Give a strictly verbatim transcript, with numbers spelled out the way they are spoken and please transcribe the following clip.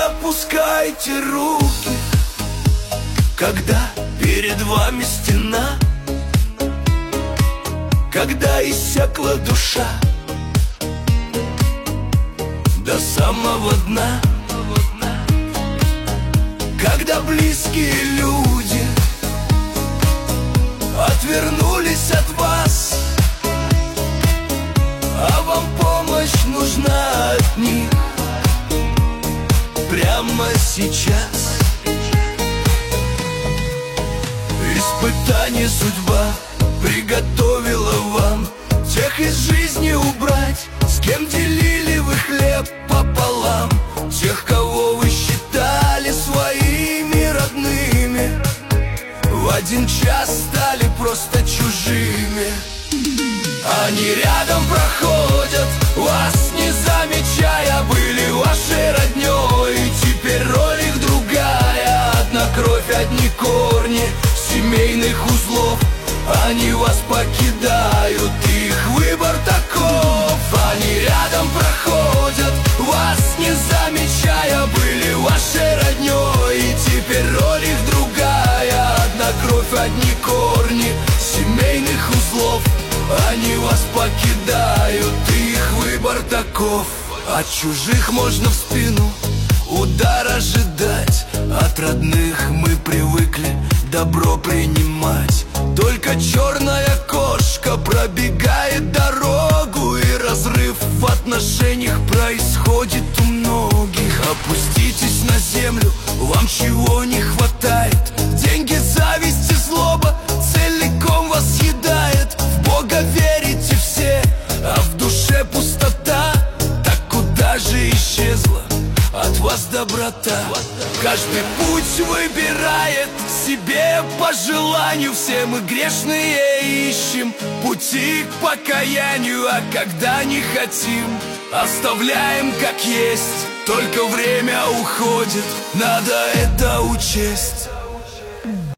опускайте руки, когда перед вами стена, когда иссякла душа до самого дна, когда близкие люди отвернулись от вас, а вам помощь нужна от них прямо сейчас. Испытание судьба приготовила вам тех из жизни убрать, с кем делили вы хлеб пополам, тех, кого вы считали своими родными, в один час стали просто чужими. Они рядом проходят, вас не замечая, были вашей роднёй, теперь роль их другая. Одна кровь, одни корни семейных узлов, они вас покидают, их выбор таков. Они рядом проходят, вас не замечая, были вашей роднёй, и теперь роль их другая. Одна кровь, одни корни семейных узлов, они вас покидают, их выбор таков. От чужих можно в спину удар ожидать, от родных мы привыкли добро принимать. Только черная кошка пробегает дорогу, и разрыв в отношениях происходит у многих. Опуститесь на землю, вам чего не хватает? Деньги, зависть и злоба целиком вас съедает. В Бога верите все, а в душе пустота. Так куда же исчезла от вас доброта? Каждый путь выбирает себе по желанию, все мы грешные ищем пути к покаянию, а когда не хотим, оставляем как есть. Только время уходит, надо это учесть.